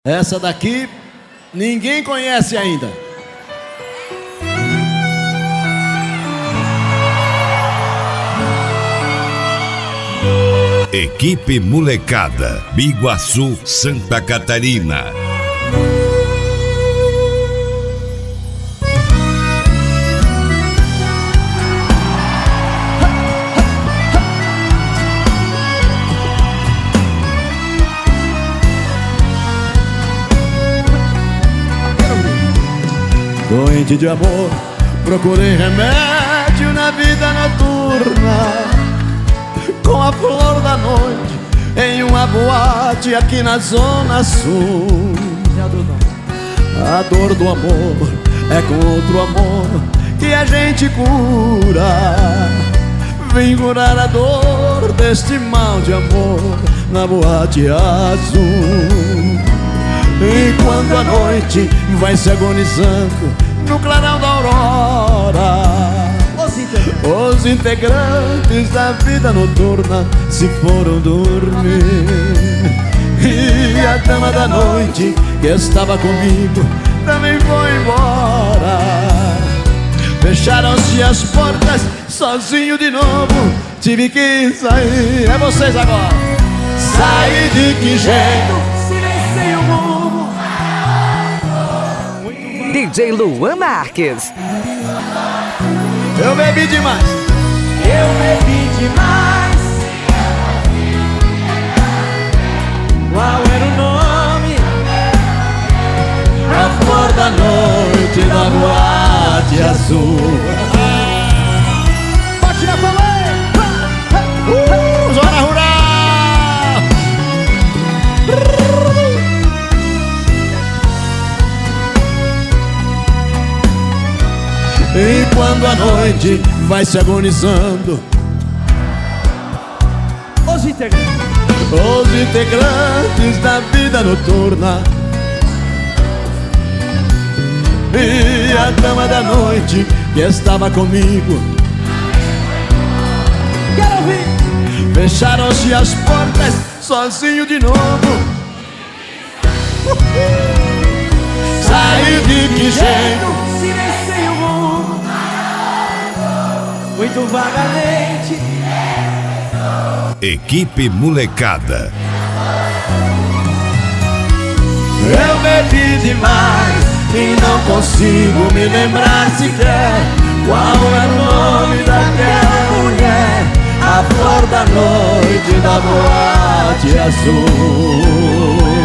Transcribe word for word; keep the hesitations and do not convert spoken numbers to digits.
Essa daqui ninguém conhece ainda. Equipe Molecada, Biguaçu, Santa Catarina. Doente de amor, procurei remédio na vida noturna, com a flor da noite em uma boate aqui na Zona Sul. A dor do amor é com outro amor que a gente cura. Vem curar a dor deste mal de amor na boate azul. Enquanto a noite vai se agonizando no clarão da aurora, os integrantes da vida noturna se foram dormir. E a dama da noite que estava comigo também foi embora. Fecharam-se as portas, sozinho de novo tive que sair. É vocês agora. Saí de que jeito? Silenciei o mundo. D J Luan Marques. Eu bebi demais. Eu bebi demais. Qual era o nome? A flor da noite da boate azul. Bate na palma. Uh, Zona Rural. E quando a noite vai se agonizando, Os integrantes os integrantes da vida noturna e a dama da noite que estava comigo, quero ouvir. fecharam-se as portas, sozinho de novo. Saí de que jeito? Silenciei o mundo muito vagamente. Equipe Molecada. Eu bebi demais e não consigo me lembrar sequer qual era o nome daquela mulher, a flor da noite da boate azul.